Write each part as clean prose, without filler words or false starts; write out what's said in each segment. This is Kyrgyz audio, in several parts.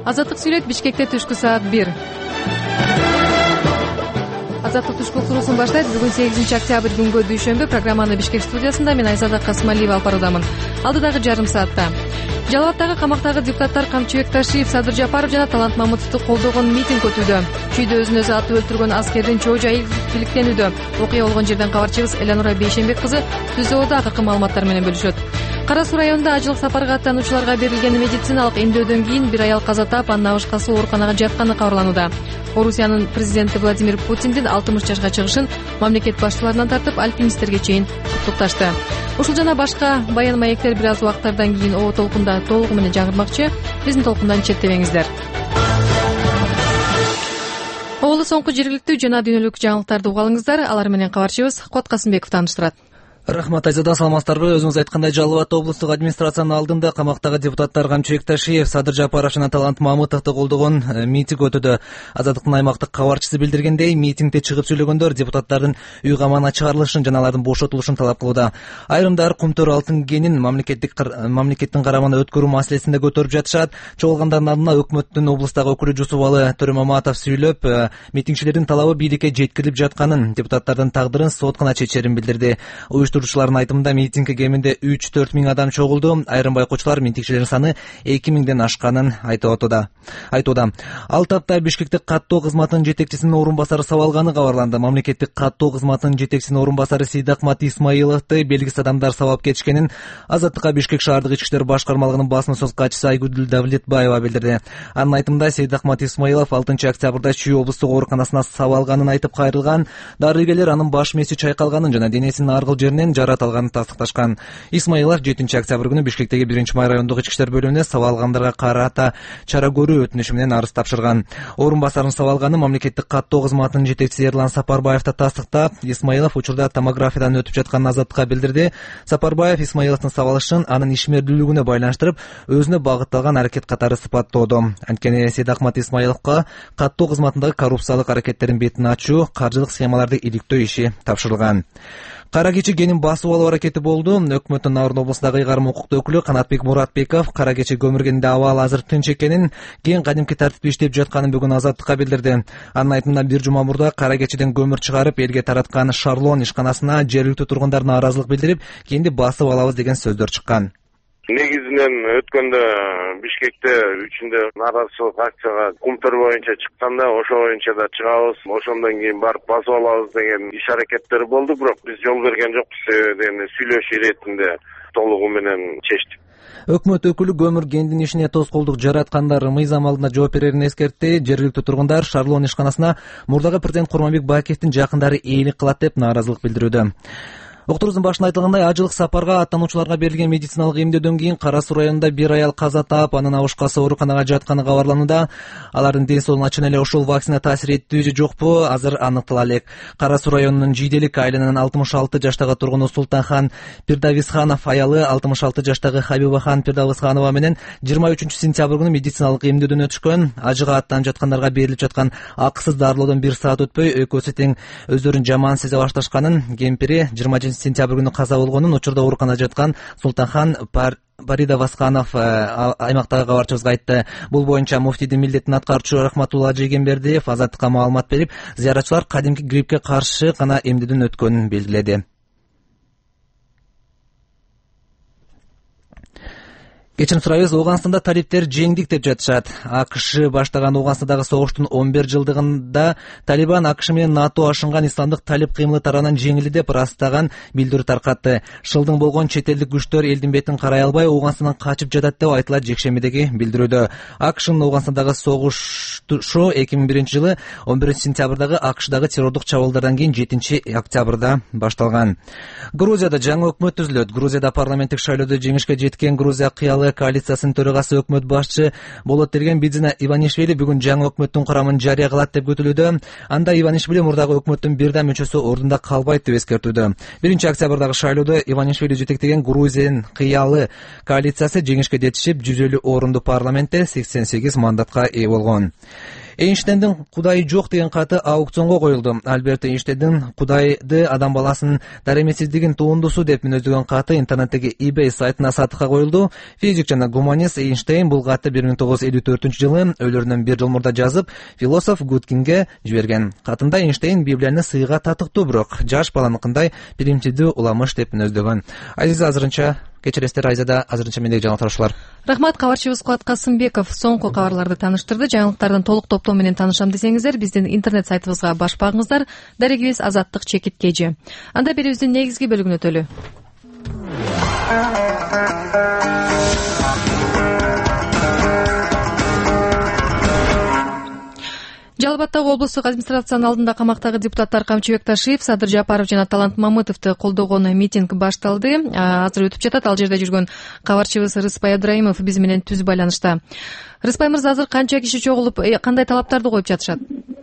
Азаттык сүйлөйт. Бишкекте түшкү саат 1. Азаттык түшкү уктуруусун баштайт. Бүгүн 8 октябрь күнгө дүйшөмбү. Программаны Бишкек студиясында мен Айзада Касымалиева алып баруудамын. Алдыдагы жарым саатта Жалал абадтагы камактагы депутаттар Камчыбек Ташиев, Садыр Жапаров жана Талант Мамытовду колдогон митинг өтүүдө. Чүйдө өзүн өзү атып өлтүргөн аскердин чоо жайы иликтенүүдө. Окуя болгон жерден кабарчыбыз Элянура Бейшенбек кызы ТүЗОдо акыркы маалыматтар менен бөлүшөт. Кара Суу районунда ажылык сапарга аттануучуларга берилген медициналык эмдөөдөн кийин бир аял каза таап, анын абышкасы ооруканага жатканы кабарланууда. Орусиянын президенти Владимир Путиндин 60 жашка чыгышын мамлекет башчыларынан тартып альпинисттерге чейин куттукташты. Ушул жана башка баян маектер бир аз убакыттардан кийин О толкунда толугу менен жаңырмакчы. Биздин толкундан четтебеңиздер. Оолу соңку жергиликтүү жана дүйнөлүк жаңылыктарды угалыңыздар. Алар менен кабарчыбыз Куат Касымбеков тааныштырат. Рахмат, Айзада, саламатсыздарбы? Өзүңүз айткандай, Жалал абад облустук администрациянын алдында камактагы депутаттар Камчыбек Ташиев, Садыр Жапаров жана Талант Мамытовду колдогон митинг өтүүдө. Азаттыктын аймактык кабарчысы билдиргендей, митингде чыгып сүйлөгөндөр депутаттардын үй камагына чыгарылышын жана алардын бошотулушун талап кылууда. Айрымдары Кумтөр алтын кенин мамлекеттин карамагына өткөрүү маселесинде көтөрүп жатышат. Чогулгандардын алдына өкмөттүн облустагы өкүлү Жусупалы Төрөмаматов сүйлөп, митингчилердин талабы бийликке жеткирилип жатканын, депутаттардын тагдырын сот гана чечерин билдирди. Уюштуруучулардын айтымында митингге кеминде 3-4 миң адам чогулду. Айрым байкоочулар митингчилердин саны 2 миңден ашканын айтууда. Ал тапта Бишкектик каттоо кызматынын жетекчисинин орун басары сабалганы кабарланды. Мамлекеттик каттоо кызматынын жетекчисинин орун басары Сейдахмат Исмаиловду белгисиз адамдар сабап кетишкенин Азаттыкка Бишкек шаардык ички иштер башкармалыгынын басма сөз катчысы Айгүл Давлетбаева билдирди. Анын айтымында Сейдахмат Исмаилов 6 октябрда Чүй облустук ооруканасына сабалганын айтып кайрылган. Дарыгерлер анын баш мээси чайкалганын жана денесинин аргыл жеринен жарат алганын тастыкташкан. Исмаилов 7 октябрь күнү Бишкектеги 1-май райондук ички иштер бөлүмүнө сабалгандарга карата чара көрүү өтүнүшү менен арыз тапшырган. Орун басарын сабалганы мамлекеттик каттоо кызматынын жетекчиси Эрлан Сапарбаевди тастыктап, Исмаилов учурда томографиядан өтүп жатканын Азаттыкка билдирди. Сапарбаев Исмаиловдун сабалышын анын ишмердүүлүгүнө байланыштырып, өзүнө багытталган аракет катары сыпаттоодо. Анткени Сейдахмат Исмаиловго каттоо кызматындагы коррупциялык аракеттердин бетин ачуу, каржылык схемаларды иликтөө иши тапшырылган. Кара кечи кенин басып алуу аракети болду. Өкмөттүн Нарын облусундагы ыйгарым укуктуу өкүлү Канатбек Муратбеков кара кечи көмүр кенинде абал азыр тынч экенин, кен кадимки тартипте иштеп жатканын бүгүн Азаттыкка билдирди. Анын айтымында бир жума мурда кара кечиден көмүр чыгарып элге тараткан Шарлон ишканасына жергиликтүү тургундар нааразылык билдирип, кенди басып алабыз деген сөздөр чыккан. Негизинен өткөндө Бишкекте үчүндө нааразычылык акцияга Кумтөр боюнча чыкканда, ошо боюнча да чыгабыз, ошондон кийин барып басып алабыз деген иш аракеттери болду, бирок биз жол берген жокпуз, себеби сүйлөшүү иретинде толугу менен чечтик. Өкмөт өкүлү көмүр кендин ишине тоскоолдук жараткандар мыйзам алдында жооп берерин эскертти. Жергиликтүү тургундар Шарлон ишканасына мурдагы президент Курманбек Бакиевдин жакындары ээлик кылат деп нааразылык билдирүүдө. Уктуруубуздун башында айтылгандай, ажылык сапарга аттануучуларга берилген медициналык эмдөөдөн кийин Кара Суу районунда бир аял каза таап, анын абышкасы ооруканага жатканы кабарланууда. Алардын ден соолугуна чын эле ошол вакцина таасир эттүү же жокпу, азыр аныктала элек. Кара Суу районунун Жийделик айылынын 66 жаштагы тургуну Султанхан Пирдависханов аялы 66 жаштагы Хабибахан Пирдависханова менен 23 сентябрь күнү медициналык эмдөөдөн өтүшкөн. Ажыга аттанып жаткандарга берилип жаткан акысыз дарылоодон 1 саат өтпөй экөөсү тең өздөрүн жаман сезе башташканын, кемпири 27 сентябрь күнү каза болгонун, учурда ооруканада жаткан Султанхан Паридавасханов аймактагы кабарчыбызга айтты. Бул боюнча муфтийдин милдетин аткаруучу Рахматулла Жегенбердиев Азаттыкка маалымат берип, зыяратчылар кадимки гриппке каршы гана эмдөөдөн өткөнүн белгиледи. Кечирим сурайбыз. Ооганстанда талиптер жеңдик деп жатышат. АКШ баштаган Ооганстандагы согуштун 11 жылдыгында Талибан АКШ менен НАТО ашынган исламдык талип кыймылы тарабынан жеңилди деп ырастаган билдирүү таркатты. Шылдың болгон чет элдик күчтөр элдин бетин карай албай Ооганстандан качып жатат деп айтылат жекшембидеги билдирүүдө. АКШнын Ооганстандагы согушу 2001 жылы 11 сентябрдагы АКШдагы террордук чабуулдардан кийин 7 октябрда башталган. Грузияда жаңы өкмөт түзүлөт. Грузияда парламенттик шайлоодо жеңишке жеткен Грузия кыялы коалициясынын төрагасы өкмөт башчы Болот Бедзина Иванишвили бүгүн жаңы өкмөттүн курамын жарыя кылат деп күтүлүүдө. Анда Иванишвили мурдагы өкмөттүн бирден мүчөсү ордунда калбайт деп эскертүүдө. 1 октябрдагы шайлоодо Иванишвили жетектеген Грузиянын кыялы коалициясы жеңишке жетишип, 150 орунду парламентте 88 мандатка ээ болгон. Эйнштейндин Кудай жок деген каты аукционго коюлду. Альберт Эйнштейндин Кудайды адам баласынын даремесиздигин туындусу деп мүнөздөгөн каты интернеттеги eBay сайтына сатыкка коюлду. Физик жана гуманист Эйнштейн бул катты 1954-жылы өлөрүнөн 1 жыл мурда жазып, философ Гуткинге жиберген. Катында Эйнштейн Библияны сыйга татыктуу, бирок жаш баланыкындай примитивдүү уламыш деп мүнөздөгөн. Азиза, азырынча кечиресиздер. Айзада, азырынча мендеги жаңылыктар. Рахмат. Кабарчыбыз Кубат Касымбеков соңку кабарларды тааныштырды. Жаңылыктардын толук топтому менен таанышам десеңиздер, биздин интернет сайтыбызга баш багыңыздар. Дарегибиз Азаттык чекит KG. Анда берүүбүздүн негизги бөлүгүнө өтөлү. Жалал Абадтагы облустук администрациянын алдында камактагы депутаттар Камчыбек Ташиев, Садыр Жапаров жана Талант Мамытовду колдогон митинг башталды. Азыр өтүп жатат. Ал жерде жүргөн кабарчыбыз Рыспай Абдраимов биз менен түз байланышта. Рыспай мырза, азыр канча киши чогулуп, кандай талаптарды коюп жатышат?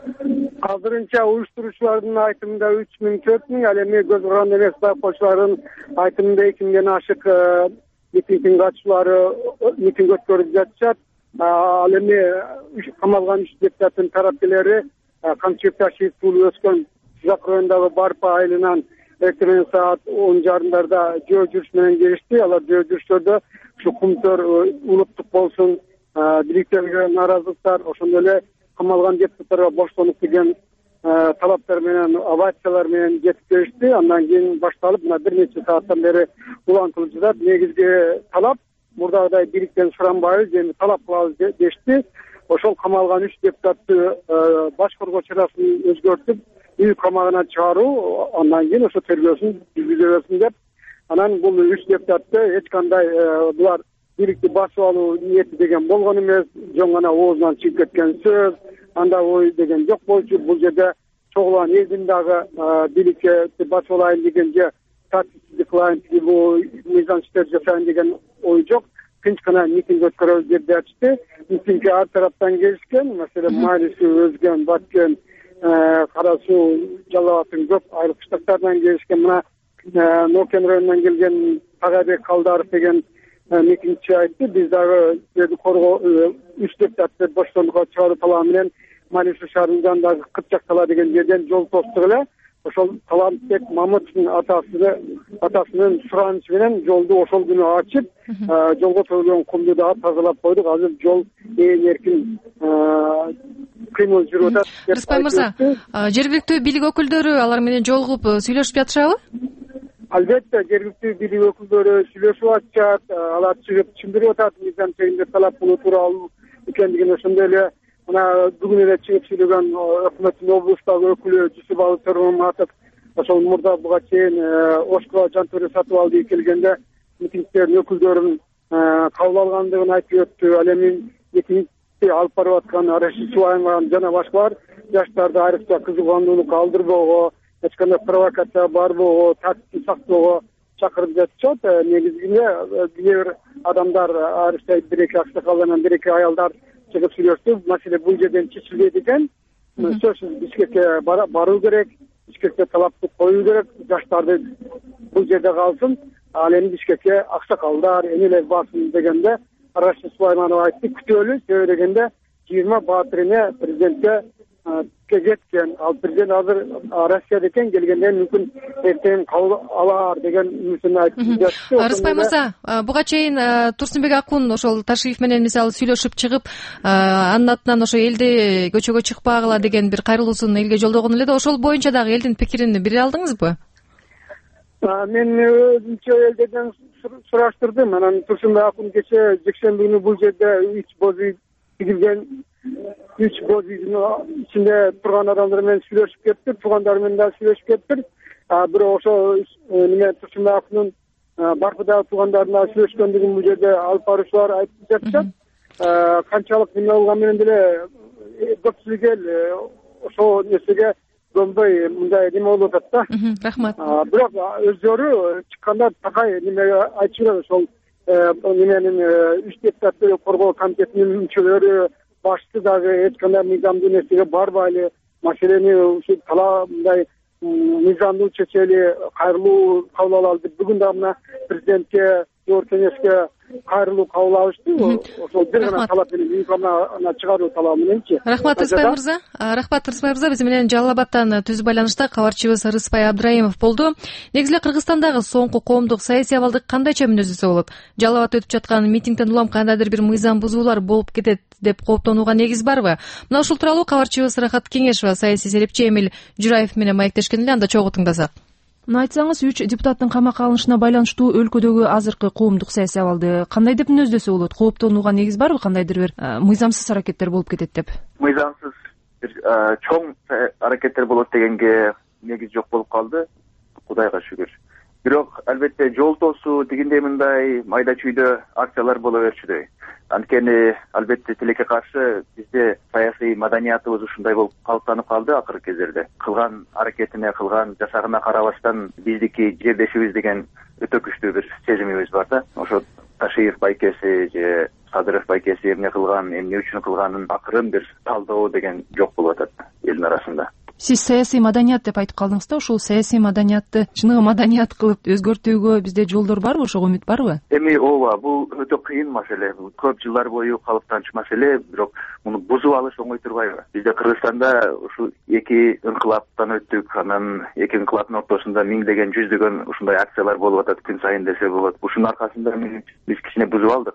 Азырынча уюштуруучулардын айтымында 3000 4000, ал эми көз каранды эмес байкоочулардын айтымында 2000ден ашык митингдин катчылары митинг өткөрүп жатышат. Ал эми камалган 3 депутаттын тарапкерлери Камчыбек Ташиев туулуп өскөн Жак районундагы Барпа айылынан эртең саат 10:30 жөө жүрүш менен келишти. Алар жөө жүрүштөрдө ушу кумтөр улуттук болсун, бийликтерге нааразылыктар, ошондой эле камалган депутаттарга боштондук деген талаптар менен, овациялар менен жетип келишти. Андан кийин башталып, мына бир нече сааттан бери улантылып жатат. Негизги талап мурдагыдай бийликтен суранбайбыз, эми талап кылабыз дешти. Ошол камалган 3 депутатты баш коргоо чарасын өзгөртүп, үй камагына чыгаруу, андан кийин ошо тергөөсүн жүргүзөбөсүн деп. Анан бул 3 депутатты эч кандай булар бийликти басып алуу ниети деген болгон эмес, жөн гана оозунан чыгып кеткен сөз, анда ой деген жок болчу. Бул жерде чогулган элдин дагы бийликке басып алайын деген же татсиздик кылайын, бул мыйзам иштер жасайын деген ой жок. Тынч гана митинг өткөрөбүз деп айтышты. Митингге ар тараптан келишкен, маселен Майрису, Өзгөн, Баткен, Кара Суу, Жалал Абадтын көп айыл кыштактарынан келишкен. Мына Нокен районунан келген Тагайбек Калдаров деген митингчи айтты. Биз дагы коргоо 3 депутатты боштондукка чыгаруу талабы менен Майрису шаарынын жанындагы Кытчактала деген жерден жол токтук эле. Ошол Талантбек Мамытовдун атасынын суранычы менен жолду ошол күнү ачып, жолго төгүлгөн кумду дагы тазалап койдук. Азыр жол эркин кыймыл жүрүп атат. Рыспай мырза, жергиликтүү бийлик өкүлдөрү алар менен жолугуп сүйлөшүп жатышабы? Албетте, жергиликтүү бийлик өкүлдөрү сүйлөшүп атышат, алар чыгып түшүндүрүп атат, мыйзам чегинде талап кылуу тууралуу экендигин. Ошондой эле мына бүгүн эле чыгып сүйлөгөн өкмөттүн облустагы өкүлү Жусуп Алытырматов ошол мурда буга чейин Ошко жантөрө сатып алды келгенде митингдердин өкүлдөрүн кабыл алгандыгын айтып өттү. Ал эми митингди алып барып аткан Рашид Сулайман жана башкалар жаштарды айрыкча кызыгандуулукка алдырбоого, эч кандай провокация барбоого, тартипти сактоого чакырып жатышат. Негизинде бир адамдар, айрыкча бир-эки аксакал менен бир-эки аялдар чыгып сүйлөштү. Маселе бул жерден чечилбейт экен. Сөзсүз Бишкекке баруу керек, Бишкекте талапты коюу керек, жаштарды бул жерде калсын. Ал эми Бишкекке аксакалдар, энелер барсын дегенде Рашид Сулайманов айтты, күтөлү, себеби дегенде 20 баатырыне президентке кеткен. Ал президент азыр Россияда экен, келгенде мүмкүн эртең кабыл алар деген үмүтүн айтып жатты. Рыспай мырза, буга чейин Турсунбек Акун ошол Ташиев менен мисалы сүйлөшүп чыгып, анын атынан ошо элди көчөгө чыкпагыла деген бир кайрылуусун элге жолдогон эле да, ошол боюнча дагы элдин пикирин бере алдыңызбы? Мен өзүмчө элдерден сураштырдым. Анан Турсунбек Акун кече жекшемби күнү бул жерде 3 боз үй тигилген, 3 боз үйдүн ичинде турган адамдар менен сүйлөшүп кетти, туугандар менен да сүйлөшүп кетти. Бирок ошо Турсунбек Акундун Барпыдагы туугандарына сүйлөшкөндүгүн бул жерде алып баруучулар айтып жатышат. Канчалык неме болгон менен деле көпчүлүк эл ошол нерсеге көнбөй мындай неме болуп атат да. Рахмат. Бирок өздөрү чыкканда такай неме айтышат. Ошол неменин 3 депутатты коргоо комитетинин мүчөлөрү, башчысы дагы эч кандай мыйзамдуу нерсеге барбайлы, маселени ушу талап мындай мыйзамдуу чечели, кайрылуу кабыл алалы деп бүгүн да мына президентке, Жогорку Кеңешке кайрылуу кабыл алышты. Ошол бир гана талап менен импортуна чыгаруу талабы мененчи. Рахмат Рыспай мырза. Рахмат Рыспай мырза, биз менен Жалал Абадтан түз байланышта кабарчыбыз Рыспай Абдраимов болду. Негизи эле Кыргызстандагы соңку коомдук саясий абалды кандайча мүнөздөсө болот? Жалал Абадта өтүп жаткан митингден улам кандайдыр бир мыйзам бузуулар болуп кетет деп кооптонууга негиз барбы? Мына ушул тууралуу кабарчыбыз Рахат Кеңешова саясий серепчи Эмиль Жураев менен маектешкен эле, анда чогуу тыңдасак. Мына айтсаңыз, 3 депутаттын камакка алынышына байланыштуу өлкөдөгү азыркы коомдук саясий абалды кандай деп мүнөздөсө болот? Кооптонууга негиз барбы? Кандайдыр бир мыйзамсыз аракеттер болуп кетет деп? Мыйзамсыз бир чоң аракеттер болот дегенге негиз жок болуп калды, Кудайга шүгүр. Бирок албетте жол тосуу дегендей мындай майда чүйдө акциялар боло берчүдөй. Анткени албетте тилекке каршы бизде саясий маданиятыбыз ушундай болуп калыптанып калды акыркы кездерде. Кылган аракетине, кылган жасагына карабастан биздики жердешибиз деген өтө күчтүү бир сезимибиз бар да. Ошо Ташиев байкеси же Садыров байкеси эмне кылган, эмне үчүн кылганын акырын бир талдоо деген жок болуп атат элдин арасында. Сиз саясий маданият деп айтып калдыңыз да, ушул саясий маданиятты чыныгы маданият кылып өзгөртүүгө бизде жолдор барбы, ошого үмүт барбы? Ооба, бул өтө кыйын маселе. Көп жылдар бою калыптанчу маселе, бирок муну бузуп алыш оңой турбайбы? Бизде Кыргызстанда ушул эки инкылаптан өттүк, анан эки инкылаптын ортосунда миңдеген, жүздөгөн ушундай акциялар болуп атат күн сайын десе болот. Ушунун аркасында биз кичине бузуп алдык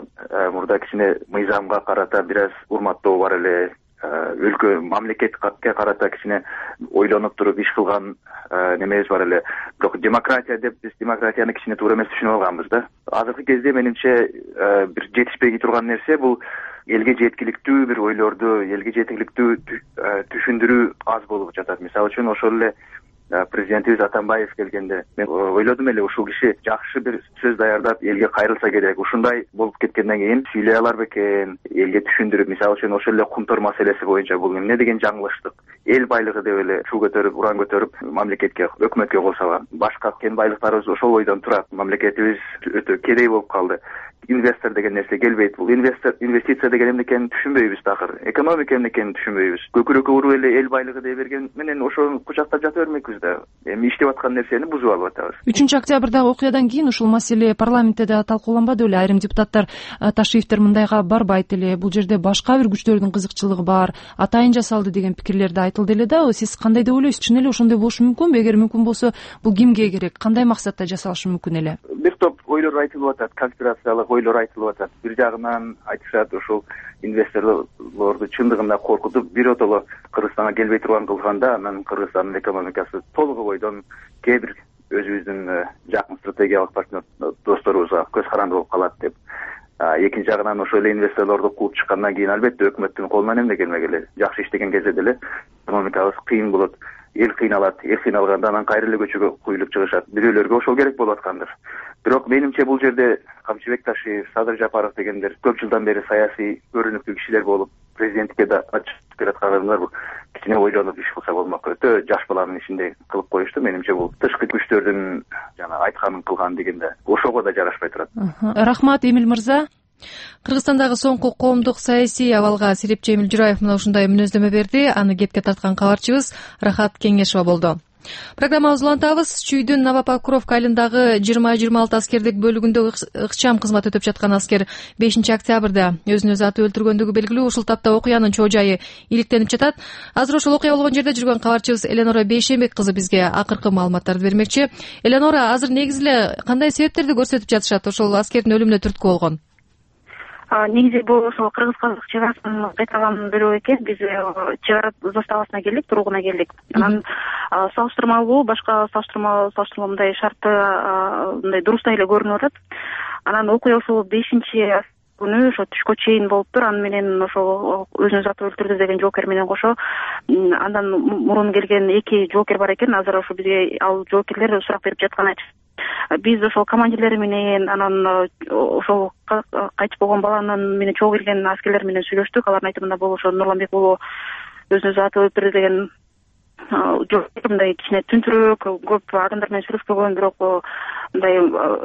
мурда кичине мыйзамга карата бир аз урматтоо бар эле. Өлкө мамлекетке карата кичине ойлонуп туруп иш кылган немебиз бар эле. Бирок демократия деп биз демократияны кичине туура эмес түшүнүп алганбыз да. Азыркы кезде менимче бир жетишпей турган нерсе бул элге жеткиликтүү бир ойлорду, элге жеткиликтүү түшүндүрүү аз болуп жатат. Мисалы үчүн ошол эле президентибиз Атамбаев келгенде мен ойлодум эле, ушул киши жакшы бир сөз даярдап элге кайрылса керек. Ушундай болуп кеткенден кийин сүйлөй алар бекен, элге түшүндүрүп, мисалы үчүн ошол эле кумтор маселеси боюнча бул эмне деген жаңылыштык, эл байлыгы деп эле шу көтөрүп, уран көтөрүп мамлекетке, өкмөткө кол салган. Башка кен байлыктарыбыз ошол бойдон турат. Мамлекетибиз өтө кедей болуп калды. Инвестор деген нерсе келбейт. Бул инвестиция деген эмне экенин түшүнбөйбүз такыр. Экономика эмне экенин түшүнбөйбүз. Көкүрөккө уруп эле эл байлыгы дей берген менен ошону кучактап жата бермекпиз да. Эми иштеп аткан нерсени бузуп алып атабыз. 3-октябрдагы окуядан кийин ушул маселе парламентте да талкууланбады беле? Айрым депутаттар Ташиевтер мындайга барбайт эле, бул жерде башка бир күчтөрдүн кызыкчылыгы бар, атайын жасалды деген пикирлерди айтылды эле да. Сиз кандай деп ойлойсуз? Чын эле ошондой болушу мүмкүнбү? Эгер мүмкүн болсо, бул кимге керек? Кандай максатта жасалышы мүмкүн эле? Бир топ ойлор айтылып атат, конспирациялык ойлор айтылып атат. Бир жагынан айтышат, ушул инвесторлорду чындыгында коркутуп, биротоло Кыргызстанга келбей турган кылганда, анан Кыргызстандын экономикасы толугу бойдон кээ бир өзүбүздүн жакын стратегиялык партнер досторубузга көз каранды болуп калат деп. Экинчи жагынан ошол эле инвесторлорду кууп чыккандан кийин албетте өкмөттүн колунан эмне келмек эле. Жакшы иштеген кезде деле экономикабыз кыйын болот. Эл кыйналат, эл кыйналганда анан кайра эле көчөгө куюлуп чыгышат. Бирөөлөргө ошол керек болуп аткандыр. Бирок менимче бул жерде Камчыбек Ташиев, Садыр Жапаров дегендер көп жылдан бери саясий көрүнүктүү кишилер болуп, президенттикке да ачып келаткандар бул кичине ойлонуп иш кылса болмок. Өтө жаш баланын ишиндей кылып коюшту. Менимче бул тышкы күчтөрдүн жана айтканын кылган дегенде ошого да жарашпай турат. Рахмат Эмиль мырза. Кыргызстандагы соңку коомдук саясий абалга серепчи Эмиль Жураев мына ушундай мүнөздөмө берди. Аны кепке тарткан кабарчыбыз Рахат Кеңешова болду. Программабызды улантабыз. Чүйдүн Новопокровка айылындагы 20-26 аскердик бөлүгүндө ыкчам кызмат өтөп жаткан аскер 5-октябрда өзүн өзү атып өлтүргөндүгү белгилүү. Ушул тапта окуянын чоо жайы иликтенип жатат. Азыр ошол окуя болгон жерде жүргөн кабарчыбыз Эленора Бейшембек кызы бизге акыркы маалыматтарды бермекчи. Эленора, азыр негизи эле кандай себептерди көрсөтүп жатышат ошол аскердин өлүмүнө түрткү болгон? Негизи бул ошол кыргыз-казак чегарасынын кайталаган бөлүгү экен. Биз чегара заставасына келдик, туругуна келдик. Анан салыштырмалуу, башка салыштырмалуу мындай шарты мындай дурустай эле көрүнүп атат. Анан окуя ошол 5-күнү ошо түшкө чейин болуптур. Аны менен ошол өзүн өзү атып өлтүрдү деген жоокер менен кошо андан мурун келген 2 жоокер бар экен. Азыр ошо бизге ал жоокерлер сурак берип жатканын айтышат. Биз ошол командирлери менен, анан ошол кайтып болгон баланын менен чогуу келген аскерлер менен сүйлөштүк. Алардын айтымында бул ошо Нурланбек уулу өзүн өзү атып өлтүрдү деген мындай кичине түнтүрөөк, көп адамдар менен сүйлөшпөгөн, бирок мындай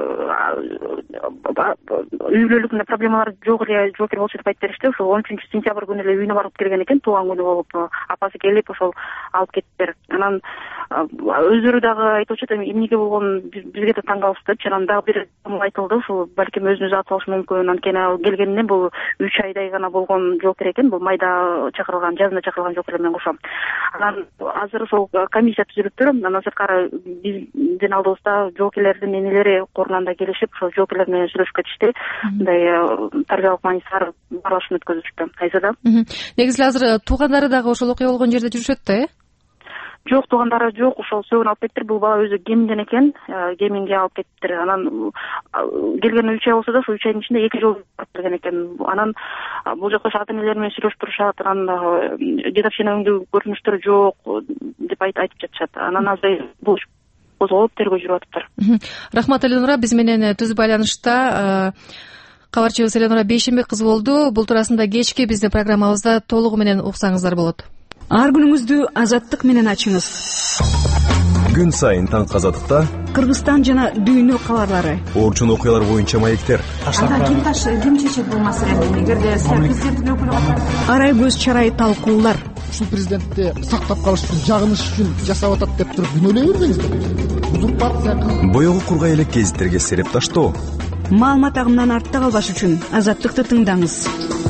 үй бүлөлүк проблемалар жок эле жоокер болчу деп айтып беришти. Ошол 13-сентябрь күнү эле үйүнө барып келген экен, туулган күнү болуп, апасы келип ошол алып кетиптир. Анан өздөрү дагы айтып атышат, эмнеге болгон бизге да таң калышты. Анан дагы бир айтылды, ушул балким өзүнүз ат салышы мүмкүн. Анткени ал келгенинен бул 3 айдай гана болгон жоокер экен, бул майда чакырылган, жазында чакырылган жоокерлер менен кошо. Анан азыр ошол комиссия түзүлүптүр. Андан сырткары биздин алдыбызда жоокерлердин энелери корунан да келишип, ошол жоокерлер менен сүйлөшүп кетишти. Мындай тарбиялык маанисиз баарлашууну өткөзүштү. Айзада. Негизи азыр туугандары дагы ошол окуя болгон жерде жүрүшөт да, Жок, туугандары жок, ошол сөөгүн алып кетиптир. Бул бала өзү Кеминден экен, Кеминге алып кетиптир. Анан келгенине 3 ай болсо да, ошол 3 айдын ичинде 2 жолу барып келген экен. Анан бул жакта ата энелер менен сүйлөшүп турушат. Анан дедовщинаңды көрүнүштөр жок деп айтып жатышат. Анан азыр бул козголуп тергөө жүрүп атыптыр. Рахмат Эленура, биз менен түз байланышта кабарчыбыз Эленура Бейшенбек кызы болду. Бул туурасында кечки биздин программабызда толугу менен уксаңыздар болот. Ар күнүңүздү азаттык менен ачыңыз. Күн сайын таңкы азаттыкта Кыргызстан жана дүйнө кабарлары, орчун окуялар боюнча маектер. Ким чечет бул маселени? Эгерде президенттин өкүлү арай көз чарай талкуулар. Ушул президентти сактап калыш үчүн, жагыныш үчүн жасап атат деп туруп күнөөлөй бербеңиздер. Узурпация. Боёгу кургай элек гезиттерге сереп таштоо. Маалымат агымынан артта калбаш үчүн азаттыкты тыңдаңыз.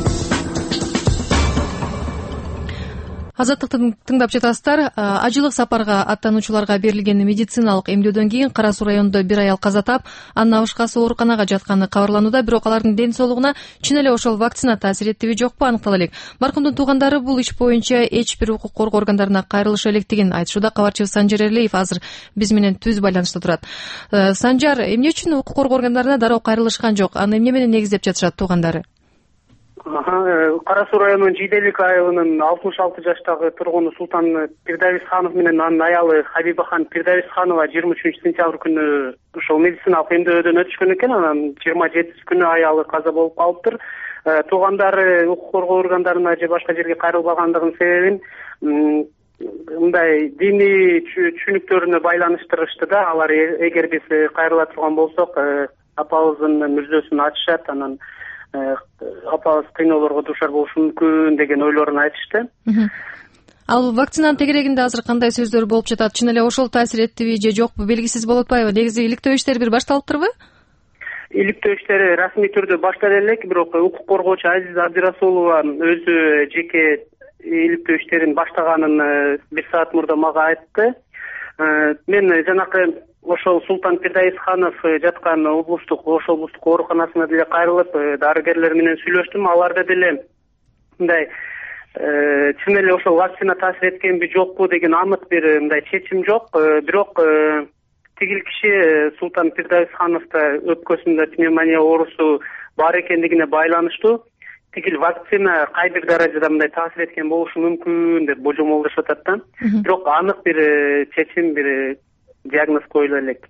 Азаттыкты тыңдап жатасыздар. Ажылык сапарга аттануучуларга берилген медициналык эмдөөдөн кийин Кара Суу районунда бир аял каза таап, анын абышкасы ооруканага жатканы кабарланууда, бирок алардын ден соолугуна чын эле ошол вакцина таасир эттиби жокпу аныктала элек. Маркумдун туугандары бул иш боюнча эч бир укук коргоо органдарына кайрылыша электигин айтышууда. Кабарчыбыз Санжар Эрлеев азыр биз менен түз байланышта турат. Санжар, эмне үчүн укук коргоо органдарына дароо кайрылышкан жок? Аны эмне менен негиздеп жатышат туугандары? Кара Суу районунун Жийделик айылынын 66 жаштагы тургуну Султан Пирдависханов менен анын аялы Хабибахан Пирдависханова 23-сентябрь күнү ошол медициналык эмдөөдөн өтүшкөн экен. Анан 27 күнү аялы каза болуп калыптыр. Туугандары укук коргоо органдарына же башка жерге кайрылбагандыгынын себебин мындай диний түшүнүктөрүнө байланыштырышты да. Алар эгер биз кайрыла турган болсок, апабыздын мүрзөсүн ачышат, анан апабыз кыйноолорго дуушар болушу мүмкүн деген ойлорун айтышты. Ал вакцинанын тегерегинде азыр кандай сөздөр болуп жатат? Чын эле ошол таасир эттиби же жокпу белгисиз болуп атпайбы? Негизи иликтөө иштери бир башталыптырбы? Иликтөө иштери расмий түрдө башталып элек, бирок укук коргоочу Азиза Абдирасулова өзү жеке иликтөө иштерин баштаганын бир саат мурда мага айтты. Мен жанакы ошол Султан Пирдависханов жаткан облустук ооруканасына деле кайрылып, дарыгерлер менен сүйлөштүм. Аларда деле мындай чын эле ошол вакцина таасир эткенби жокпу деген анык бир мындай чечим жок. Бирок тигил киши Султан Пирдависхановда өпкөсүндө пневмония оорусу бар экендигине байланыштуу тигил вакцина кайбир даражада мындай таасир эткен болушу мүмкүн деп божомолдошуп атат да. Бирок анык бир чечим, бир диагноз коюла элек.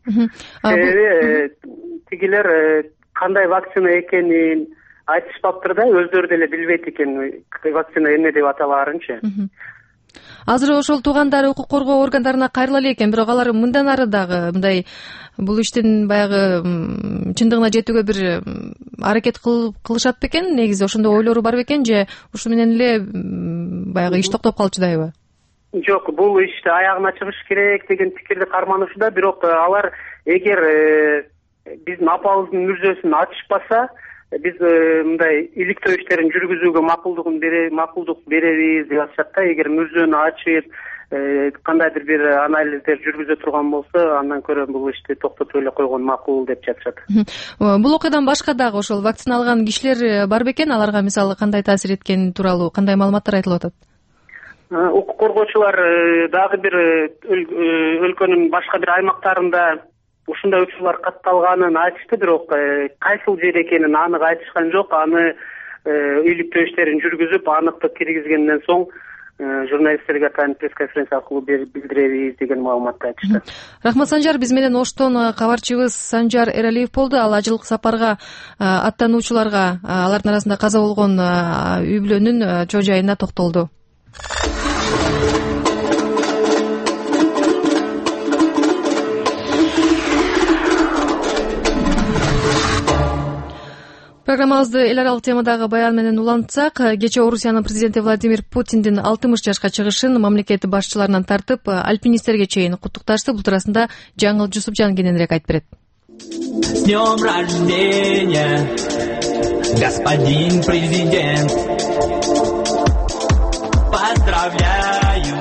Тигилер кандай вакцина экенин айтышпаптыр да, өздөрү деле билбейт экен вакцина эмне деп аталаарынчы. Азыр ошол туугандары укук коргоо органдарына кайрыла элек экен, бирок алар мындан ары дагы мындай бул иштин баягы чындыгына жетүүгө бир аракет кылышат бекен? Негизи ошондой ойлору бар бекен же ушу менен эле баягы иш токтоп калчудайбы? Жок, бул ишти аягына чыгыш керек деген пикирди карманышууда, бирок алар эгер биздин апабыздын мүрзөсүн ачышпаса, биз мындай иликтөө иштерин жүргүзүүгө макулдук беребиз деп атышат да. Эгер мүрзөнү ачып, кандайдыр бир анализдер жүргүзө турган болсо, андан көрө бул ишти токтотуп эле койгон макул деп жатышат. Бул окуядан башка дагы ошол вакцина алган кишилер бар бекен? Аларга мисалы кандай таасир эткени тууралуу кандай маалыматтар айтылып атат? Укук коргоочулар дагы бир өлкөнүн башка бир аймактарында ушундай учурлар катталганын айтышты, бирок кайсыл жер экенин анык айтышкан жок. Аны иликтөө иштерин жүргүзүп, аныктык киргизгенден соң журналисттерге атайын пресс-конференция аркылуу билдиребиз деген маалыматты айтышты. Рахмат Санжар, биз менен Оштон кабарчыбыз Санжар Эралиев болду. Ал ажылык сапарга аттануучуларга, алардын арасында каза болгон үй бүлөнүн чоо жайына токтолду. Программабызды эл аралык темадагы баян менен улантсак, кечээ Орусиянын президенти Владимир Путиндин 60 жашка чыгышын мамлекет башчыларынан тартып альпинисттерге чейин куттукташты. Бул туурасында Жаңыл Жусупжан кененирээк айтып берет. С днем рождения, господин президент! Поздравляю,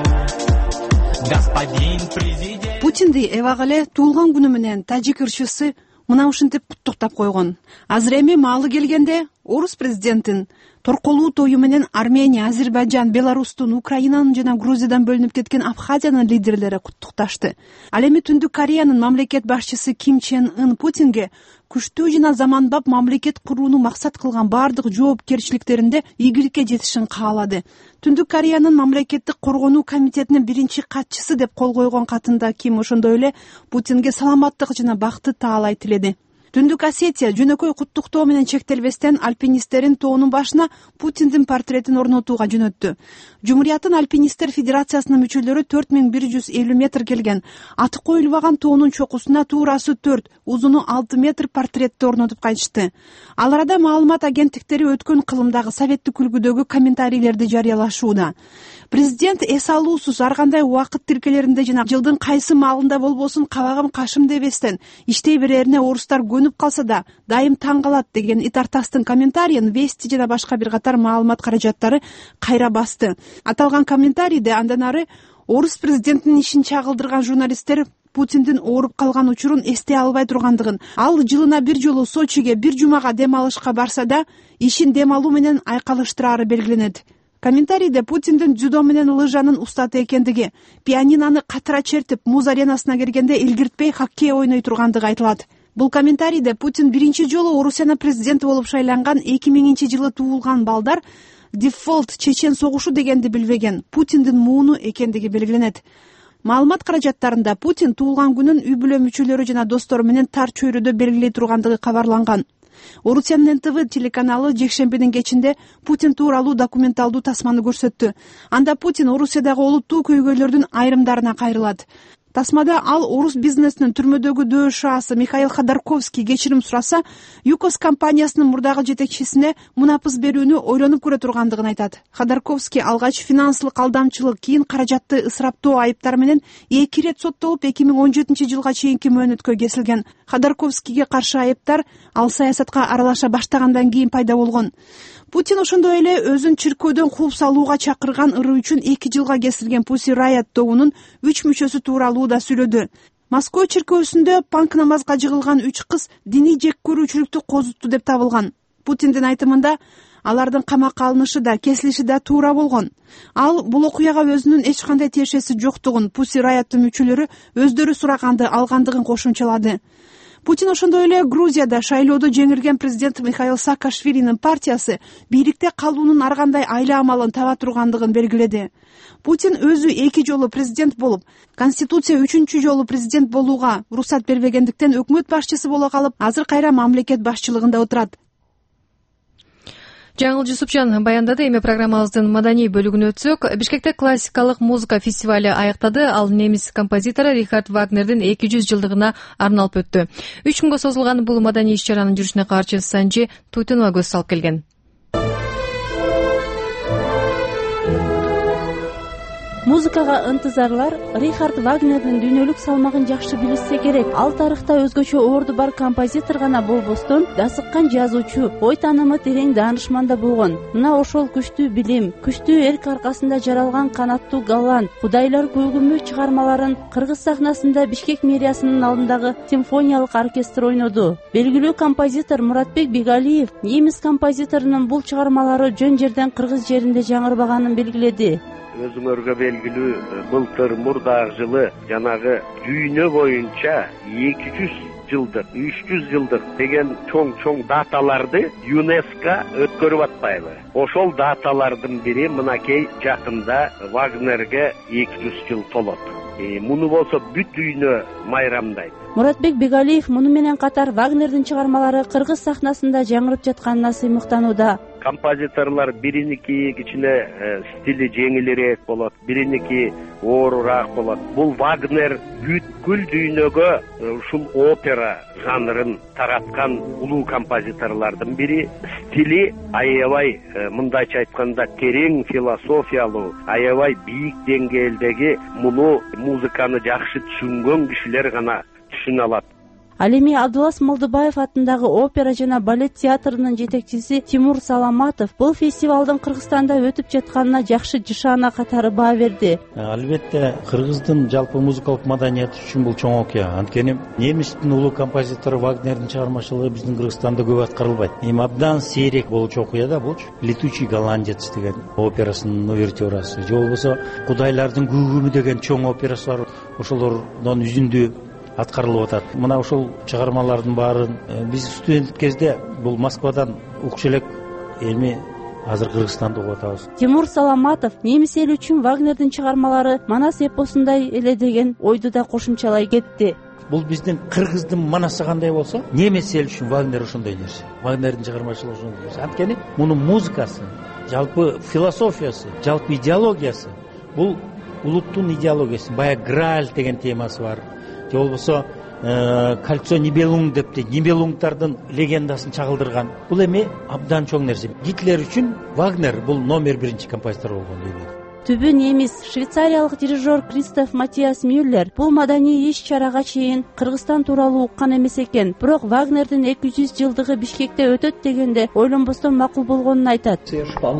господин президент! Путинди эбак эле туулган күнү менен тажик ырчысы мына ушинтип куттуктап койгон. Азыр эми маалы келгенде орус президентин торколуу тою менен Армения, Азербайджан, Беларустун, Украинанын жана Грузиядан бөлүнүп кеткен Абхазиянын лидерлери куттукташты. Ал эми Түндүк Кореянын мамлекет башчысы Ким Чен Ын Путинге күчтүү жана заманбап мамлекет курууну максат кылган бардык жоопкерчиликтеринде ийгиликке жетишин каалады. Түндүк Кореянын мамлекеттик коргонуу комитетинин биринчи катчысы деп кол койгон катында Ким ошондой эле Путинге саламаттык жана бакыт таалай тиледи. Түндүк Осетия жөнөкөй куттуктоо менен чектелбестен альпинисттерин тоонун башына Путиндин портретин орнотууга жөнөттү. Жумурияттын альпинисттер федерациясынын мүчөлөрү 4150 метр келген. Аты коюлбаган тоонун чокусуна туурасы 4, узуну 6 метр портретти орнотуп кайтышты. Ал арада маалымат агенттиктери өткөн кылымдагы советтик үлгүдөгү комментарийлерди жарыялашууда. Президент эс алуусуз ар кандай убакыт тиркелеринде жана жылдын кайсы маалында болбосун кабагым кашым дебестен иштей берерине орустар көнүп калса да дайым таң калат деген Итартастын комментарийин Вести жана башка бир катар маалымат каражаттары кайра басты. Аталган комментарийде андан ары орус президентинин ишин чагылдырган журналисттер Путиндин ооруп калган учурун эстей албай тургандыгын, ал жылына бир жолу Сочиге бир жумага дем алышка барса да ишин дем алуу менен айкалыштырары белгиленет. Комментарийде Путиндин дзюдо менен лыжанын устаты экендиги, пианинаны катыра чертип муз аренасына киргенде илгиртпей хоккей ойной тургандыгы айтылат. Бул комментарийде Путин биринчи жолу Орусиянын президенти болуп шайланган 2000-жылы туулган балдар дефолт чечен согушу дегенди билбеген, Путиндин мууну экендиги белгиленет. Маалымат каражаттарында Путин туулган күнүн үй бүлө мүчөлөрү жана достору менен тар чөйрөдө белгилей тургандыгы кабарланган. Орусиянын НТВ телеканалы жекшембинин кечинде Путин тууралуу документалдуу тасманы көрсөттү. Анда Путин Орусиядагы олуттуу көйгөйлөрдүн айрымдарына кайрылат. Тасмада ал орус бизнесинин түрмөдөгү дөшаасы Михаил Ходорковский кечирим сураса, ЮКОС компаниясынын мурдагы жетекчисине мунапыс берүүнү ойлонуп көрө тургандыгын айтат. Ходорковский алгач финансылык алдамчылык, кийин каражатты ысыраптоо айыптары менен 2 ирет соттолуп 2017-жылга чейинки мөөнөткө кесилген. Ходорковскийге каршы айыптар ал саясатка аралаша баштагандан кийин пайда болгон. Путин ошондой эле өзүн чиркөөдөн кууп салууга чакырган ыры үчүн 2 жылга кесилген Pussy Riot тобунун 3 мүчөсү тууралуу да сүйлөдү. Москва чиркөөсүндө панк намазга жыгылган 3 кыз диний жек көрүүчүлүктү козутту деп табылган. Путиндин айтымында алардын камакка алынышы да, кесилиши да туура болгон. Ал бул окуяга өзүнүн эч кандай тиешеси жоктугун Pussy Riot'тун мүчөлөрү өздөрү сураганды алгандыгын кошумчалады. Путин ошондой эле Грузияда шайлоодо жеңилген президент Михаил Саакашвилинин партиясы бийликте калуунун ар кандай айла амалын таба тургандыгын белгиледи. Путин өзү 2 жолу президент болуп, Конституция 3-чү жолу президент болууга уруксат бербегендиктен өкмөт башчысы боло калып, азыр кайра мамлекет башчылыгында отурат. Жаңыл Жусупжан баяндады. Эми программабыздын маданий бөлүгүнө өтсөк, Бишкекте классикалык музыка фестивали аяктады. Ал немис композитору Рихард Вагнердин 200 жылдыгына арналып өттү. 3 күнгө созулган бул маданий иш-чаранын жүрүшүнө каарчы Санжи Туйтунова көз салып келген. Музыкага ынтызарлар Рихард Вагнердин дүйнөлүк салмагын жакшы билишсе керек. Ал тарыхта өзгөчө орду бар композитор гана болбостон, дасыккан жазуучу, ой таанымы терең даанышман да болгон. Мына ошол күчтүү билим, күчтүү эрк аркасында жаралган канаттуу галлан, Кудайлар көгүмү чыгармаларын кыргыз сахнасында Бишкек мэриясынын алдындагы симфониялык оркестр ойноду. Белгилүү композитор Муратбек Бигалиев немис композиторунун бул чыгармалары жөн жерден кыргыз жеринде жаңырбаганын белгиледи. Өзүңөргө белгилүү былтыр мурдагы жылы жанагы дүйнө боюнча 200 жылдык, 300 жылдык деген чоң даталарды ЮНЕСКО өткөрүп атпайбы? Ошол даталардын бири мынакей жакында Вагнерге 200 жыл толот. Муну болсо бүт дүйнө майрамдайт. Муратбек Бигалиев муну менен катар Вагнердин чыгармалары кыргыз сахнасында жаңырып жатканына сыймыктанууда. композиторлор бириники кичине стили жеңилирээк болот, бириники оорураак болот. Бул Вагнер бүткүл дүйнөгө ушул опера жанрын тараткан улуу композиторлордун бири. Стили аябай, мындайча айтканда, терең философиялуу, аябай бийик деңгээлдеги муну музыканы жакшы түшүнгөн кишилер гана түшүнө алат. Ал эми Абдулас Молдубаев атындагы опера жана балет театрынын жетекчиси Тимур Саламатов бул фестивалдын Кыргызстанда өтүп жатканына жакшы жышаана катары баа берди. Албетте, кыргыздын жалпы музыкалык маданияты үчүн бул чоң окуя. Анткени немистин улуу композитору Вагнердин чыгармачылыгы биздин Кыргызстанда көп аткарылбайт. Эми абдан сейрек болчу окуя да булчу. Летучий голландец деген операсынын увертюрасы, же болбосо Кудайлардын күгүмү деген чоң операсы бар. Ошолордон үзүндү аткарылып атат. Мына ушул чыгармалардын баарын биз студент кезде бул Москвадан укчу элек, эми азыр Кыргызстанда угуп атабыз. Тимур Саламатов немис эли үчүн Вагнердин чыгармалары Манас эпосундай эле деген ойду да кошумчалай кетти. Бул биздин кыргыздын Манасы кандай болсо, немис эл үчүн Вагнер ошондой нерсе. Вагнердин чыгармачылыгы ошондой нерсе. Анткени мунун музыкасы, жалпы философиясы, жалпы идеологиясы бул улуттун идеологиясы. Бая Грааль деген темасы бар. Же болбосо Кольцо Нибелунг депти, Нибелунгдардын легендасын чагылдырган. Бул эми абдан чоң нерсе. Гитлер үчүн Вагнер бул номер 1 композитор болгон дүйнөдө. Түбү немис швейцариялык дирижер Кристоф Матиас Мюллер бул маданий иш-чарага чейин Кыргызстан тууралуу уккан эмес экен. Бирок Вагнердин 200 жылдыгы Бишкекте өтөт дегенде ойлонбостон макул болгонун айтат.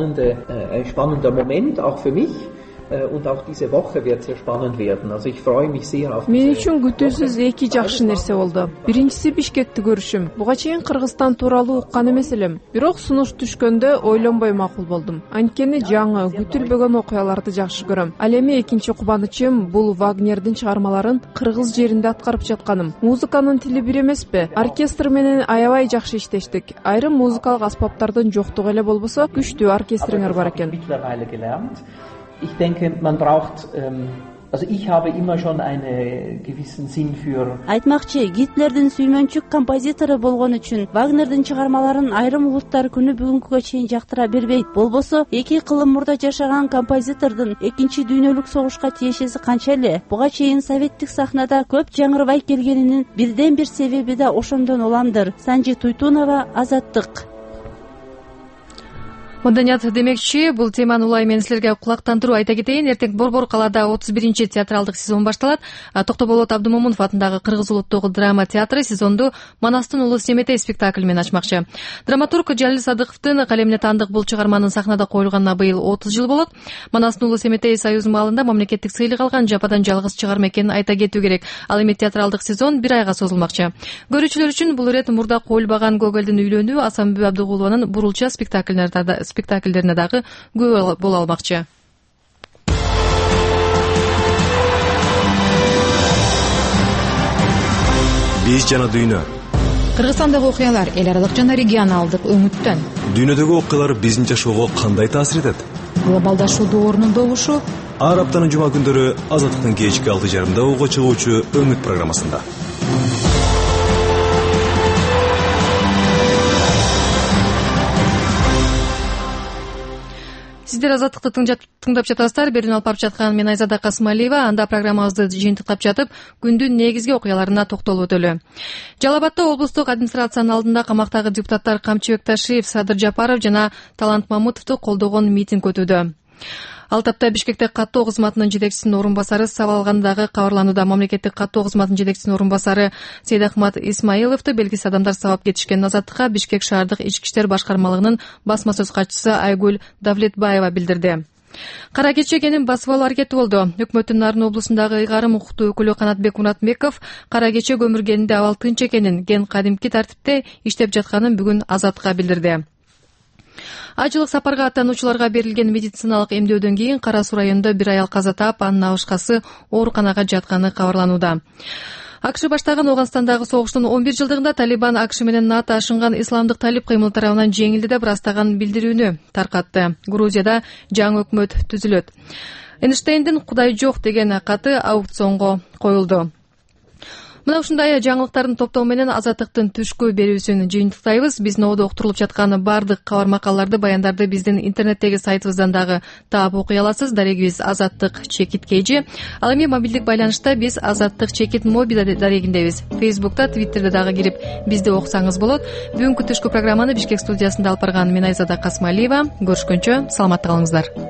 Spannender Moment auch für mich. Und auch diese Woche wird sehr spannend werden. Also ich freue mich sehr auf Мен үчүн күтүүсүз эки жакшы нерсе болду. Биринчиси Бишкекти көрүшүм. Буга чейин Кыргызстан тууралуу уккан эмес элем. Бирок сунуш түшкөндө ойлонбой макул болдум. Анткени жаңы, күтүлбөгөн окуяларды жакшы көрөм. Ал эми экинчи кубанычым бул Вагнердин чыгармаларын кыргыз жеринде аткарып жатканым. Музыканын тили бир эмеспи? Оркестр менен аябай жакшы иштештик. Айрым музыкалык аспаптардын жоктугу эле болбосо, күчтүү оркестриңер бар экен. Ich denke, man braucht, also ich habe immer schon einen gewissen Sinn für. Айтмакчы, Гитлердин сүймөнчүк композитору болгон үчүн Вагнердин чыгармаларын айрым улуттар күнү бүгүнкүгө чейин жактыра бербейт. Болбосо, 2 кылым мурда жашаган композитордун экинчи дүйнөлүк согушка тиешеси канча эле? Буга чейин советтик сахнада көп жаңырбай келгенинин бирден бир себеби да ошондон уламдыр. Санжи Туйтунова, Азаттык. Маданият демекчи, бул теманы улай мен силерге кулактандыруу айта кетейин. Эртең Борбор калаада 31-чи театралдык сезон башталат. Токтоболот Абдымомунов атындагы Кыргыз улуттук драма театры сезонду Манастын улуу Семетей спектакль менен ачмакчы. Драматург Жалил Садыковдун калемине таандык бул чыгарманын сахнада коюлганына быйыл 30 жыл болот. Манастын улуу Семетей Союз маалында мамлекеттик сыйлык алган жападан жалгыз чыгарма экенин айта кетүү керек. Ал эми театралдык сезон 1 айга созулмакчы. Көрүүчүлөр үчүн бул ирет мурда коюлбаган Гогольдун үйлөнүү Асанбү Абдыгулованын Бурулча спектакльдерине дагы күбө боло алмакчы. Биз жана дүйнө. Кыргызстандагы окуялар эл аралык жана регионалдык өңүттөн. Дүйнөдөгү окуялар биздин жашоого кандай таасир этет? Глобалдашуу доорунун добушу. Ар аптанын жума күндөрү Азаттыктын кечки 6:30 угу чыгуучу Өңүт программасында. Сиздер Азаттыкты тыңдап жатасыздар. Берүүнү алып барып жаткан мен Айзада Касымалиева. Анда программабызды жыйынтыктап жатып, күндүн негизги окуяларына токтолуп өтөлү. Жалал Абадта облустук администрациянын алдында камактагы депутаттар Камчыбек Ташиев, Садыр Жапаров жана Талант Мамутовду колдогон митинг өтүүдө. Ал тапта Бишкекте каттоо кызматынын жетекчисинин орун басары сабалгандагы кабарланууда мамлекеттик каттоо кызматынын жетекчисинин орун басары Сейдахмат Исмаиловду белгисиз адамдар сабап кетишкен. Азаттыкка Бишкек шаардык ички иштер башкармалыгынын басма сөз катчысы Айгүл Давлетбаева билдирди. Кара кече басып алуу аракети болду. Өкмөттүн Нарын облусундагы ыйгарым укуктуу өкүлү Канатбек Муратбеков кара кече көмүргенинде абал тынч экенин, ген кадимки тартипте иштеп жатканын бүгүн Азаттыкка билдирди. Ажылык сапарга аттануучуларга берилген медициналык эмдөөдөн кийин Кара Суу районунда бир аял каза таап, анын абышкасы ооруканага жатканы кабарланууда. АКШ баштаган Ооганстандагы согуштун 11 жылдыгында Талибан АКШ менен НАТО ашынган исламдык талип кыймыл тарабынан жеңилди деп ырастаган билдирүүнү таркатты. Грузияда жаңы өкмөт түзүлөт. Эйнштейндин Кудай жок деген каты аукционго коюлду. мына ушундай жаңылыктардын топтоо менен Азаттыктын түшкү берүүсүн жыйынтыктайбыз. Биздин ободо уктурулуп жаткан баардык кабар макалларды, баяндарды биздин интернеттеги сайтыбыздан дагы таап окуй аласыз. Дарегибиз Азаттык чекит KG. Ал эми мобилдик байланышта биз Азаттык чекит моби дарегиндебиз. Facebook'та, Twitter'де дагы кирип бизди окусаңыз болот. Бүгүнкү түшкү программаны Бишкек студиясында алып барган мен Айзада Касмалиева. Көрүшкөнчө саламатта калыңыздар.